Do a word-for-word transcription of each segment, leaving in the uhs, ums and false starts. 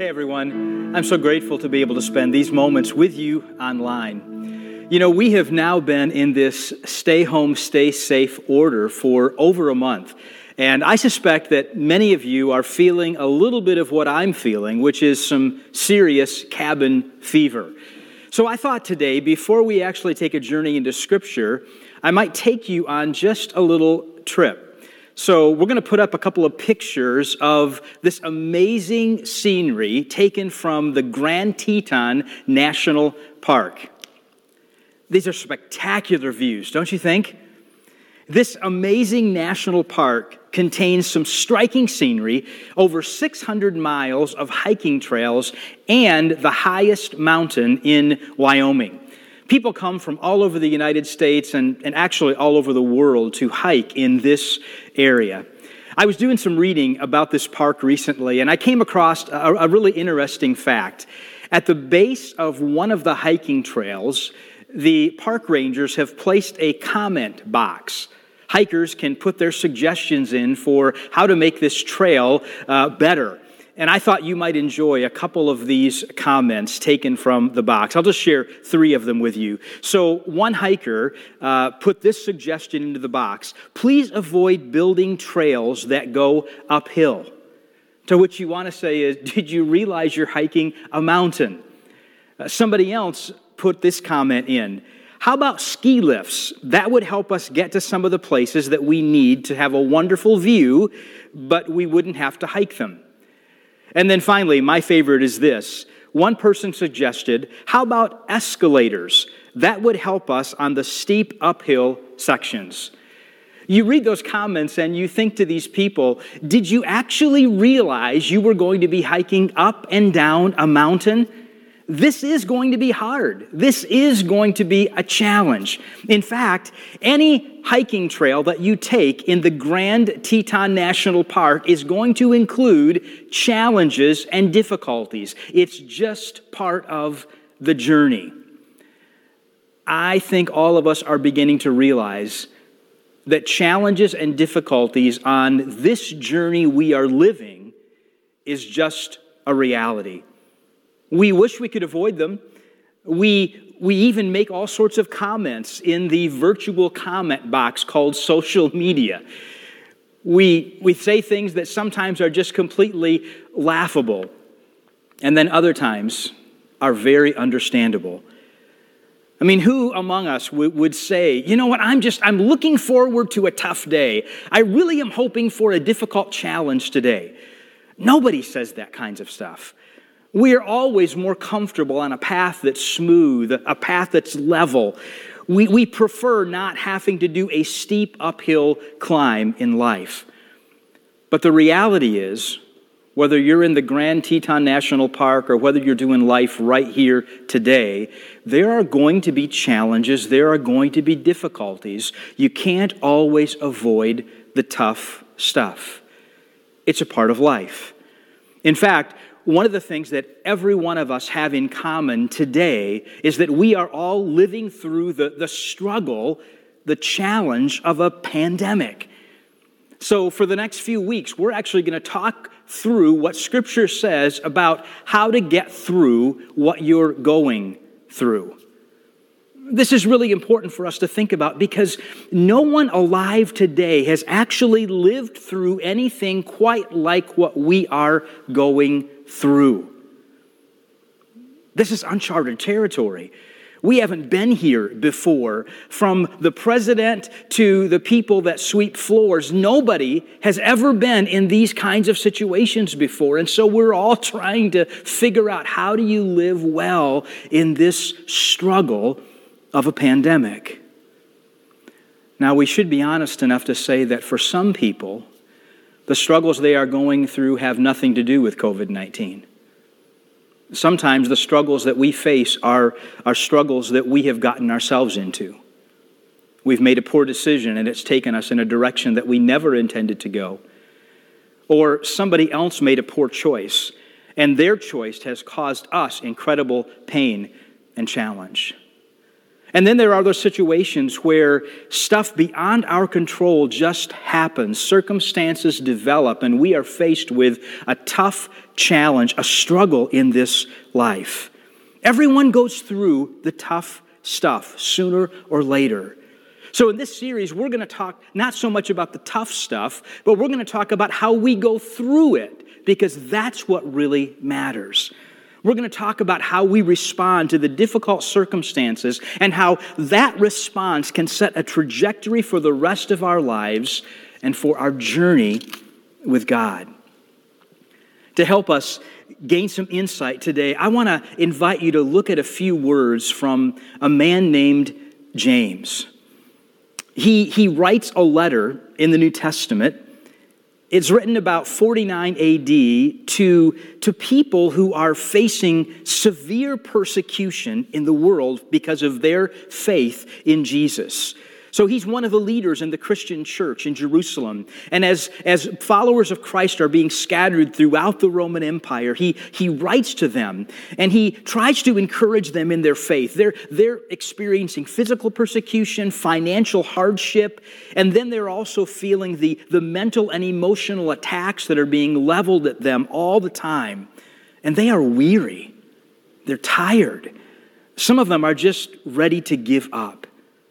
Hey everyone, I'm so grateful to be able to spend these moments with you online. You know, we have now been in this stay home, stay safe order for over a month. And I suspect that many of you are feeling a little bit of what I'm feeling, which is some serious cabin fever. So I thought today, before we actually take a journey into Scripture, I might take you on just a little trip. So we're going to put up a couple of pictures of this amazing scenery taken from the Grand Teton National Park. These are spectacular views, don't you think? This amazing national park contains some striking scenery, over six hundred miles of hiking trails, and the highest mountain in Wyoming. People come from all over the United States and, and actually all over the world to hike in this area. I was doing some reading about this park recently, and I came across a, a really interesting fact. At the base of one of the hiking trails, the park rangers have placed a comment box. Hikers can put their suggestions in for how to make this trail uh, better. And I thought you might enjoy a couple of these comments taken from the box. I'll just share three of them with you. So one hiker uh, put this suggestion into the box: please avoid building trails that go uphill. To which you want to say is, did you realize you're hiking a mountain? Uh, somebody else put this comment in: how about ski lifts? That would help us get to some of the places that we need to have a wonderful view, but we wouldn't have to hike them. And then finally, my favorite is this. One person suggested, how about escalators? That would help us on the steep uphill sections. You read those comments and you think to these people, did you actually realize you were going to be hiking up and down a mountain? This is going to be hard. This is going to be a challenge. In fact, any hiking trail that you take in the Grand Teton National Park is going to include challenges and difficulties. It's just part of the journey. I think all of us are beginning to realize that challenges and difficulties on this journey we are living is just a reality. We wish we could avoid them. We, we even make all sorts of comments in the virtual comment box called social media. We, we say things that sometimes are just completely laughable, and then other times are very understandable. I mean, who among us w- would say, you know what, I'm just, I'm looking forward to a tough day. I really am hoping for a difficult challenge today. Nobody says that kinds of stuff. We are always more comfortable on a path that's smooth, a path that's level. We, we prefer not having to do a steep uphill climb in life. But the reality is, whether you're in the Grand Teton National Park or whether you're doing life right here today, there are going to be challenges, there are going to be difficulties. You can't always avoid the tough stuff. It's a part of life. In fact, one of the things that every one of us have in common today is that we are all living through the, the struggle, the challenge of a pandemic. So for the next few weeks, we're actually going to talk through what Scripture says about how to get through what you're going through. This is really important for us to think about because no one alive today has actually lived through anything quite like what we are going through. This is uncharted territory. We haven't been here before. From the president to the people that sweep floors, nobody has ever been in these kinds of situations before. And so we're all trying to figure out, how do you live well in this struggle of a pandemic? Now, we should be honest enough to say that for some people, the struggles they are going through have nothing to do with covid nineteen. Sometimes the struggles that we face are, are struggles that we have gotten ourselves into. We've made a poor decision and it's taken us in a direction that we never intended to go. Or somebody else made a poor choice and their choice has caused us incredible pain and challenge. And then there are those situations where stuff beyond our control just happens. Circumstances develop, and we are faced with a tough challenge, a struggle in this life. Everyone goes through the tough stuff sooner or later. So in this series, we're going to talk not so much about the tough stuff, but we're going to talk about how we go through it, because that's what really matters. We're going to talk about how we respond to the difficult circumstances and how that response can set a trajectory for the rest of our lives and for our journey with God. To help us gain some insight today, I want to invite you to look at a few words from a man named James. He, he writes a letter in the New Testament. It's written about forty-nine A D to, to people who are facing severe persecution in the world because of their faith in Jesus. So he's one of the leaders in the Christian church in Jerusalem. And as, as followers of Christ are being scattered throughout the Roman Empire, he, he writes to them and he tries to encourage them in their faith. They're, they're experiencing physical persecution, financial hardship, and then they're also feeling the, the mental and emotional attacks that are being leveled at them all the time. And they are weary. They're tired. Some of them are just ready to give up.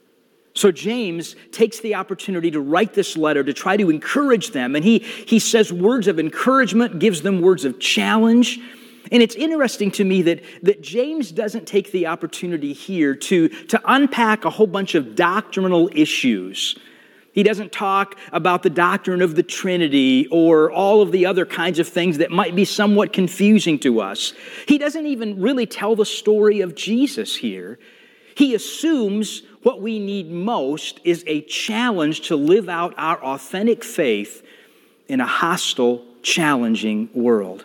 So James takes the opportunity to write this letter to try to encourage them. And he, he says words of encouragement, gives them words of challenge. And it's interesting to me that, that James doesn't take the opportunity here to, to unpack a whole bunch of doctrinal issues. He doesn't talk about the doctrine of the Trinity or all of the other kinds of things that might be somewhat confusing to us. He doesn't even really tell the story of Jesus here. He assumes what we need most is a challenge to live out our authentic faith in a hostile, challenging world.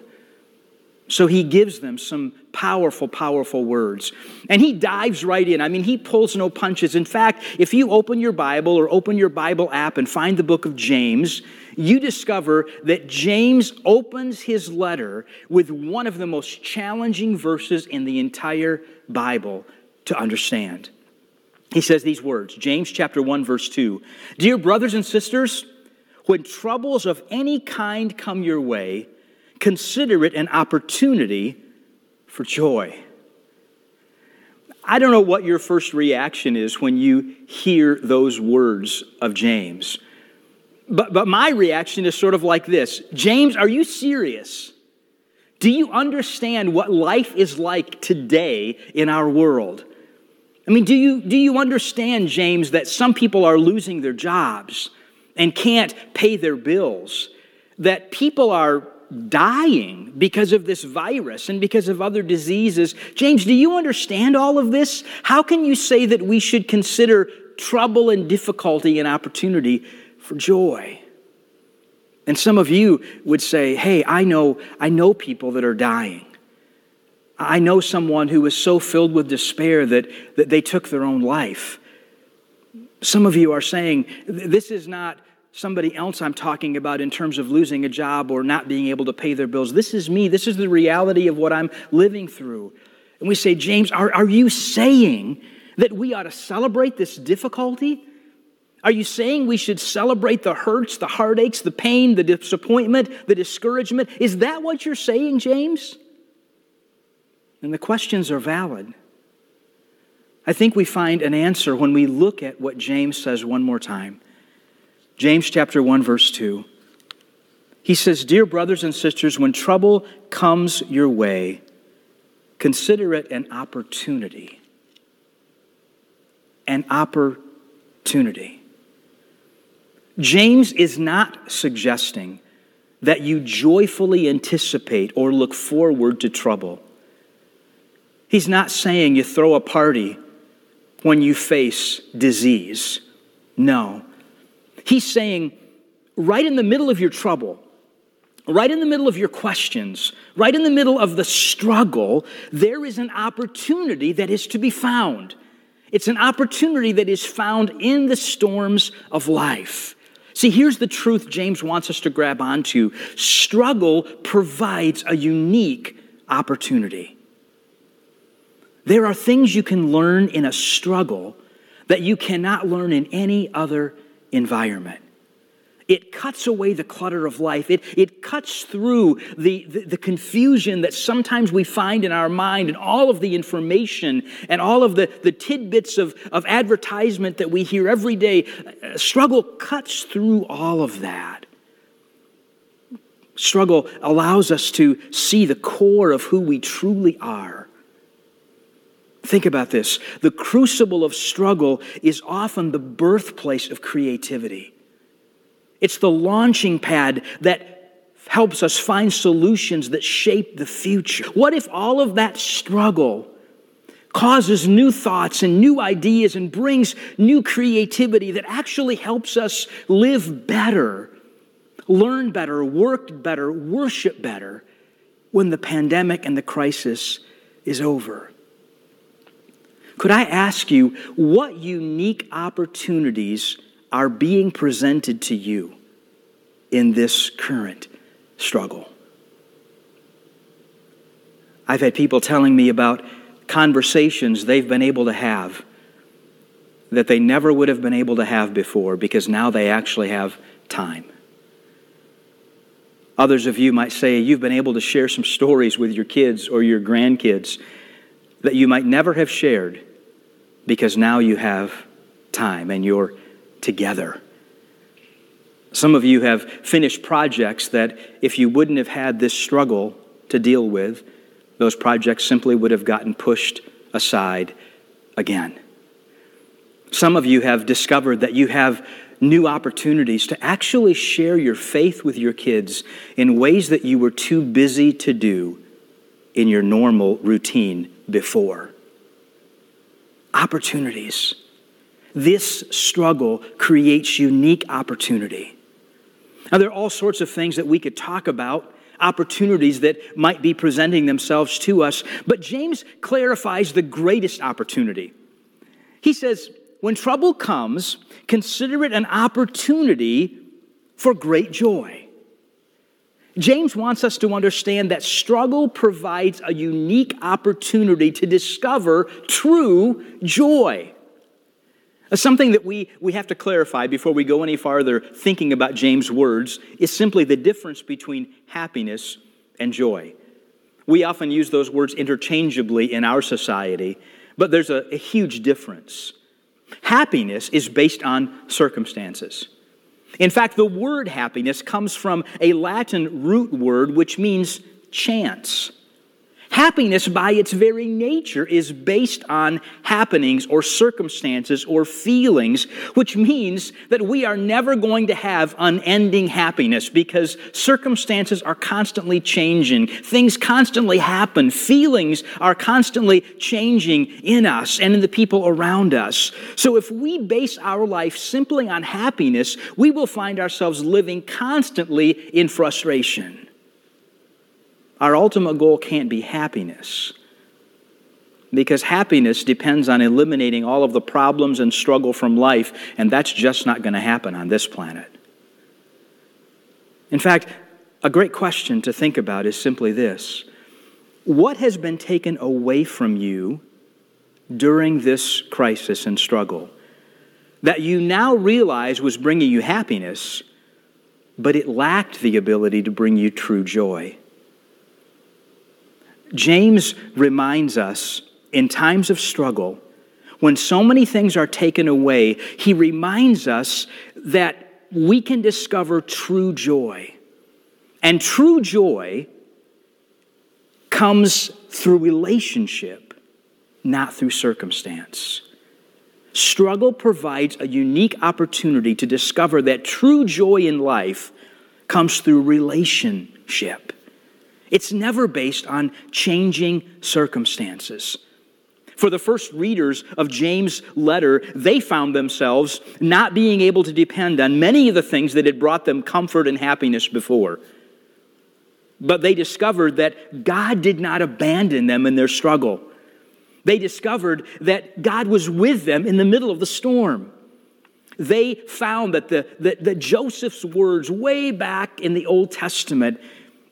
So he gives them some powerful, powerful words. And he dives right in. I mean, he pulls no punches. In fact, if you open your Bible or open your Bible app and find the book of James, you discover that James opens his letter with one of the most challenging verses in the entire Bible to understand. He says these words, James chapter one, verse two. Dear brothers and sisters, when troubles of any kind come your way, consider it an opportunity for joy. I don't know what your first reaction is when you hear those words of James. But, but my reaction is sort of like this. James, are you serious? Do you understand what life is like today in our world? I mean, do you, do you understand, James, that some people are losing their jobs and can't pay their bills? That people are dying because of this virus and because of other diseases? James, do you understand all of this? How can you say that we should consider trouble and difficulty an opportunity for joy? And some of you would say, hey, I know, I know people that are dying. I know someone who was so filled with despair that, that they took their own life. Some of you are saying, this is not somebody else I'm talking about in terms of losing a job or not being able to pay their bills. This is me. This is the reality of what I'm living through. And we say, James, are, are you saying that we ought to celebrate this difficulty? Are you saying we should celebrate the hurts, the heartaches, the pain, the disappointment, the discouragement? Is that what you're saying, James? And the questions are valid. I think we find an answer when we look at what James says one more time. James chapter one, verse two. He says, Dear brothers and sisters, when trouble comes your way, consider it an opportunity. An opportunity. James is not suggesting that you joyfully anticipate or look forward to trouble. He's not saying you throw a party when you face disease. No. He's saying right in the middle of your trouble, right in the middle of your questions, right in the middle of the struggle, there is an opportunity that is to be found. It's an opportunity that is found in the storms of life. See, here's the truth James wants us to grab onto. Struggle provides a unique opportunity. There are things you can learn in a struggle that you cannot learn in any other environment. It cuts away the clutter of life. It, it cuts through the, the, the confusion that sometimes we find in our mind and all of the information and all of the, the tidbits of, of advertisement that we hear every day. Struggle cuts through all of that. Struggle allows us to see the core of who we truly are. Think about this. The crucible of struggle is often the birthplace of creativity. It's the launching pad that helps us find solutions that shape the future. What if all of that struggle causes new thoughts and new ideas and brings new creativity that actually helps us live better, learn better, work better, worship better when the pandemic and the crisis is over? Could I ask you, what unique opportunities are being presented to you in this current struggle? I've had people telling me about conversations they've been able to have that they never would have been able to have before because now they actually have time. Others of you might say you've been able to share some stories with your kids or your grandkids that you might never have shared because now you have time and you're together. Some of you have finished projects that if you wouldn't have had this struggle to deal with, those projects simply would have gotten pushed aside again. Some of you have discovered that you have new opportunities to actually share your faith with your kids in ways that you were too busy to do in your normal routine before. Opportunities. This struggle creates unique opportunity. Now, there are all sorts of things that we could talk about, opportunities that might be presenting themselves to us, but James clarifies the greatest opportunity. He says, when trouble comes, consider it an opportunity for great joy. James wants us to understand that struggle provides a unique opportunity to discover true joy. Something that we, we have to clarify before we go any farther thinking about James' words is simply the difference between happiness and joy. We often use those words interchangeably in our society, but there's a, a huge difference. Happiness is based on circumstances. In fact, the word happiness comes from a Latin root word which means chance. Happiness, by its very nature, is based on happenings or circumstances or feelings, which means that we are never going to have unending happiness because circumstances are constantly changing. Things constantly happen. Feelings are constantly changing in us and in the people around us. So if we base our life simply on happiness, we will find ourselves living constantly in frustration. Our ultimate goal can't be happiness, because happiness depends on eliminating all of the problems and struggle from life, and that's just not going to happen on this planet. In fact, a great question to think about is simply this: what has been taken away from you during this crisis and struggle that you now realize was bringing you happiness, but it lacked the ability to bring you true joy? James reminds us in times of struggle, when so many things are taken away, he reminds us that we can discover true joy. And true joy comes through relationship, not through circumstance. Struggle provides a unique opportunity to discover that true joy in life comes through relationship. It's never based on changing circumstances. For the first readers of James' letter, they found themselves not being able to depend on many of the things that had brought them comfort and happiness before. But they discovered that God did not abandon them in their struggle. They discovered that God was with them in the middle of the storm. They found that, the, that, that Joseph's words way back in the Old Testament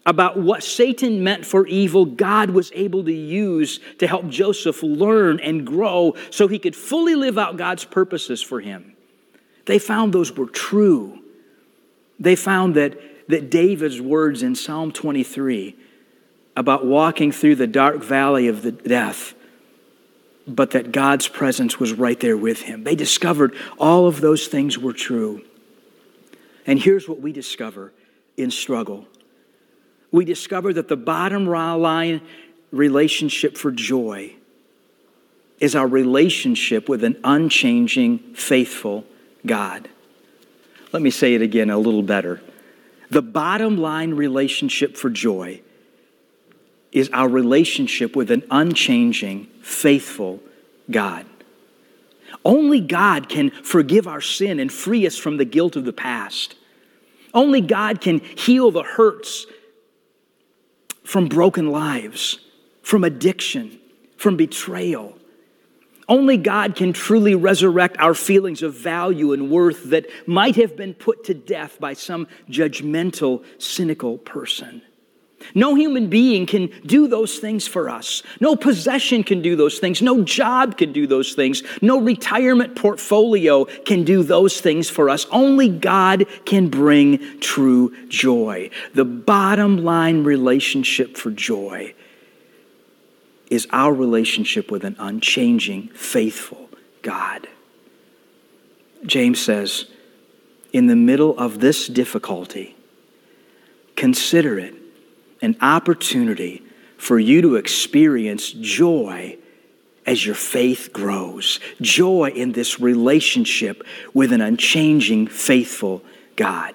about what Satan meant for evil, God was able to use to help Joseph learn and grow so he could fully live out God's purposes for him. They found those were true. They found that, that David's words in Psalm twenty-three about walking through the dark valley of the death, but that God's presence was right there with him. They discovered all of those things were true. And here's what we discover in struggle. We discover that the bottom line relationship for joy is our relationship with an unchanging, faithful God. Let me say it again a little better. The bottom line relationship for joy is our relationship with an unchanging, faithful God. Only God can forgive our sin and free us from the guilt of the past. Only God can heal the hurts from broken lives, from addiction, from betrayal. Only God can truly resurrect our feelings of value and worth that might have been put to death by some judgmental, cynical person. No human being can do those things for us. No possession can do those things. No job can do those things. No retirement portfolio can do those things for us. Only God can bring true joy. The bottom line relationship for joy is our relationship with an unchanging, faithful God. James says, in the middle of this difficulty, consider it an opportunity for you to experience joy as your faith grows. Joy in this relationship with an unchanging, faithful God.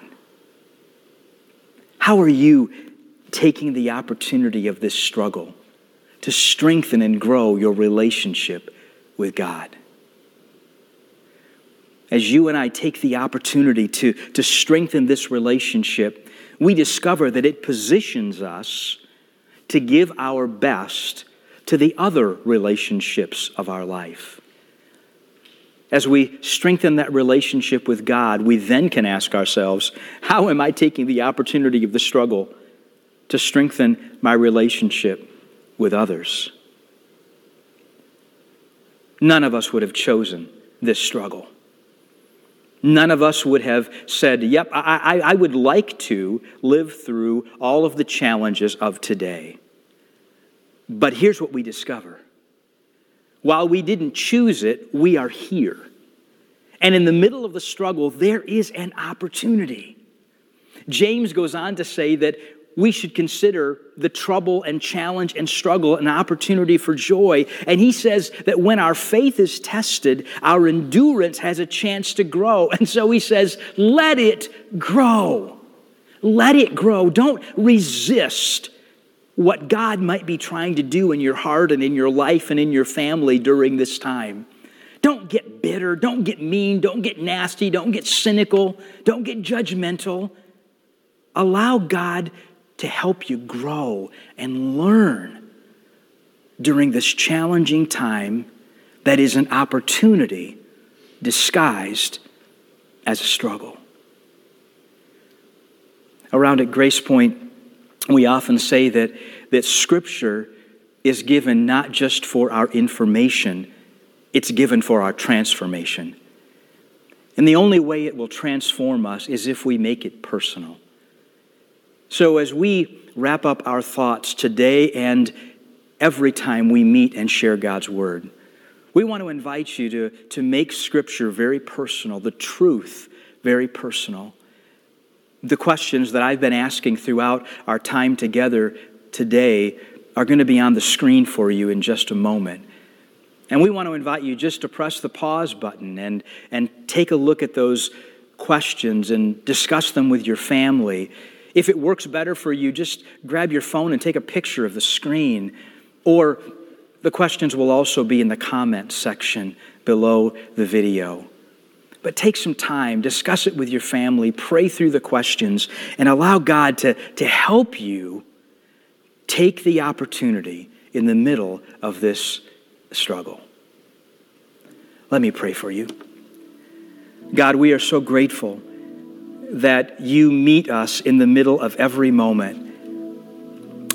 How are you taking the opportunity of this struggle to strengthen and grow your relationship with God? As you and I take the opportunity to, to strengthen this relationship, we discover that it positions us to give our best to the other relationships of our life. As we strengthen that relationship with God, we then can ask ourselves, how am I taking the opportunity of the struggle to strengthen my relationship with others? None of us would have chosen this struggle. None of us would have said, yep, I, I, I would like to live through all of the challenges of today. But here's what we discover. While we didn't choose it, we are here. And in the middle of the struggle, there is an opportunity. James goes on to say that we should consider the trouble and challenge and struggle an opportunity for joy. And he says that when our faith is tested, our endurance has a chance to grow. And so he says, let it grow. Let it grow. Don't resist what God might be trying to do in your heart and in your life and in your family during this time. Don't get bitter. Don't get mean. Don't get nasty. Don't get cynical. Don't get judgmental. Allow God to help you grow and learn during this challenging time that is an opportunity disguised as a struggle. Around at Grace Point, we often say that, that Scripture is given not just for our information, it's given for our transformation. And the only way it will transform us is if we make it personal. So as we wrap up our thoughts today and every time we meet and share God's Word, we want to invite you to, to make Scripture very personal, the truth very personal. The questions that I've been asking throughout our time together today are going to be on the screen for you in just a moment. And we want to invite you just to press the pause button and, and take a look at those questions and discuss them with your family. If it works better for you, just grab your phone and take a picture of the screen. Or the questions will also be in the comment section below the video. But take some time, discuss it with your family, pray through the questions, and allow God to, to help you take the opportunity in the middle of this struggle. Let me pray for you. God, we are so grateful that you meet us in the middle of every moment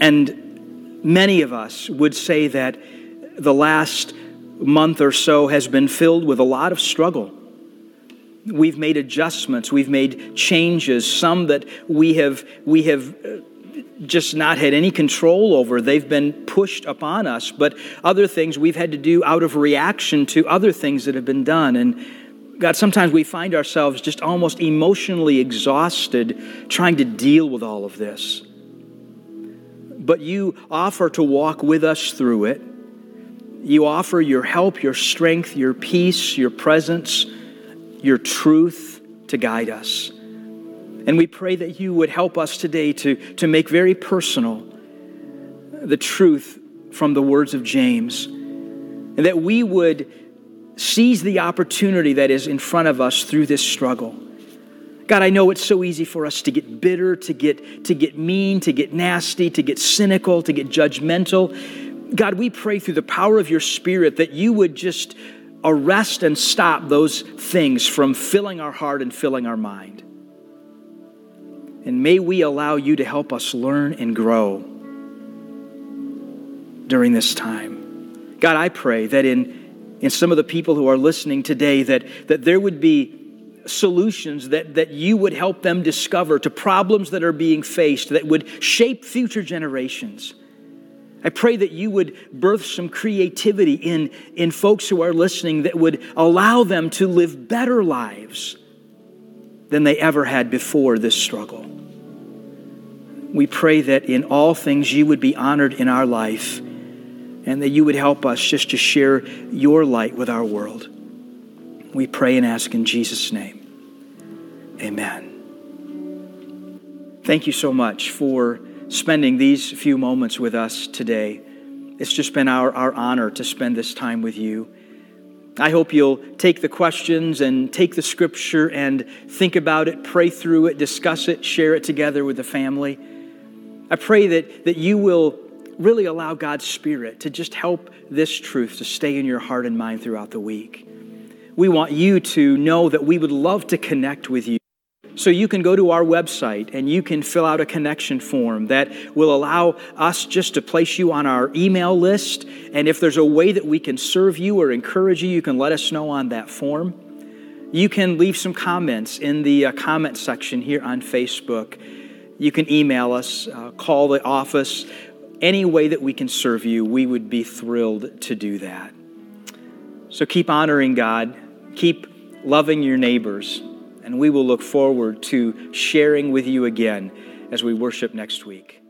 And many of us would say that the last month or so has been filled with a lot of struggle. We've made adjustments, we've made changes, some that we have we have just not had any control over. They've been pushed upon us, but other things we've had to do out of reaction to other things that have been done. And God, sometimes we find ourselves just almost emotionally exhausted trying to deal with all of this. But you offer to walk with us through it. You offer your help, your strength, your peace, your presence, your truth to guide us. And we pray that you would help us today to, to make very personal the truth from the words of James, and that we would seize the opportunity that is in front of us through this struggle. God, I know it's so easy for us to get bitter, to get, to get mean, to get nasty, to get cynical, to get judgmental. God, we pray through the power of your Spirit that you would just arrest and stop those things from filling our heart and filling our mind. And may we allow you to help us learn and grow during this time. God, I pray that in, in some of the people who are listening today, that, that there would be solutions that, that you would help them discover to problems that are being faced, that would shape future generations. I pray that you would birth some creativity in, in folks who are listening that would allow them to live better lives than they ever had before this struggle. We pray that in all things you would be honored in our life, and that you would help us just to share your light with our world. We pray and ask in Jesus' name. Amen. Thank you so much for spending these few moments with us today. It's just been our, our honor to spend this time with you. I hope you'll take the questions and take the scripture and think about it, pray through it, discuss it, share it together with the family. I pray that, that you will really allow God's Spirit to just help this truth to stay in your heart and mind throughout the week. We want you to know that we would love to connect with you. So you can go to our website and you can fill out a connection form that will allow us just to place you on our email list. And if there's a way that we can serve you or encourage you, you can let us know on that form. You can leave some comments in the uh, comment section here on Facebook. You can email us, uh, call the office. Any way that we can serve you, we would be thrilled to do that. So keep honoring God. Keep loving your neighbors. And we will look forward to sharing with you again as we worship next week.